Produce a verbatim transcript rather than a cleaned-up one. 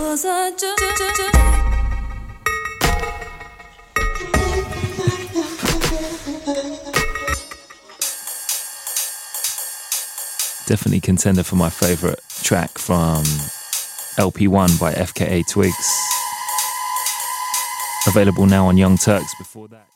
Definitely contender for my favourite track from L P one by F K A Twigs. Available now on Young Turks. Before that,